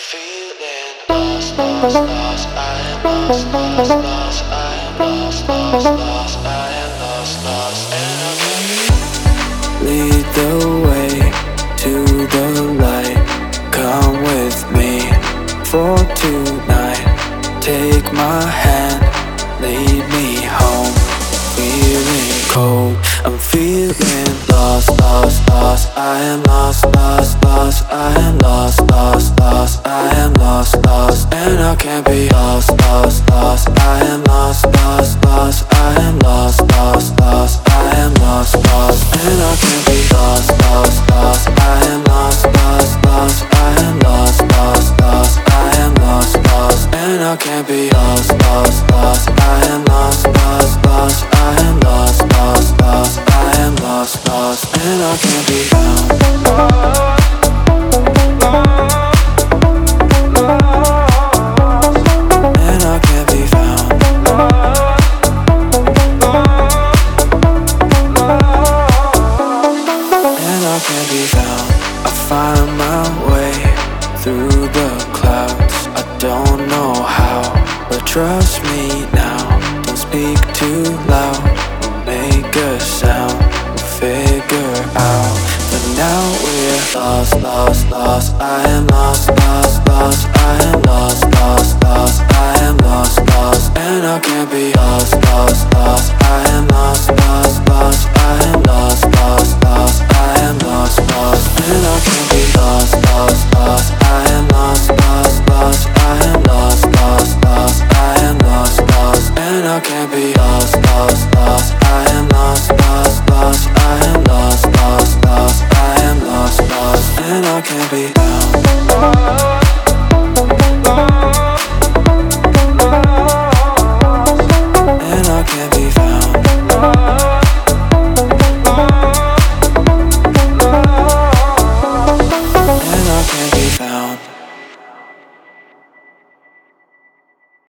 feeling lost, lost, lost. I am lost, lost, lost. I am lost, lost, lost. I am lost, lost, and I can't lead the way to the light. Come with me for tonight. Take my hand, lead me home. Feeling cold, I'm feeling lost, lost, lost. I am lost, lost, lost. I am lost, lost, lost. I am lost, lost, and I can't be lost, lost, lost. I am lost, lost, lost. I am lost, lost, lost. I am lost, lost, and I can't be lost, lost, lost. I am lost, lost, lost. I am lost, lost, lost. I am lost, lost, and I can't be lost, lost, lost. I am lost, lost, lost. I am lost, lost, lost. I am lost, lost, and I can't be found. I find my way through the clouds. I don't know how, but trust me now. Don't speak too loud, we'll make a sound, we'll figure out. But now we're lost, lost, lost. I am lost, lost, lost. I am lost, lost, lost. I am lost, lost, and I can't be lost, lost, lost. I am lost, lost, lost. I am lost, lost, lost. I am lost, lost, and I can't be lost, lost, lost. I am lost, lost, lost. I am lost, lost, lost. I am lost, lost, and I can't be lost, lost, lost. I am lost, lost, lost. I am lost, lost, lost. I am lost, lost, and I can't be found. And I can't be found. And I can't be found.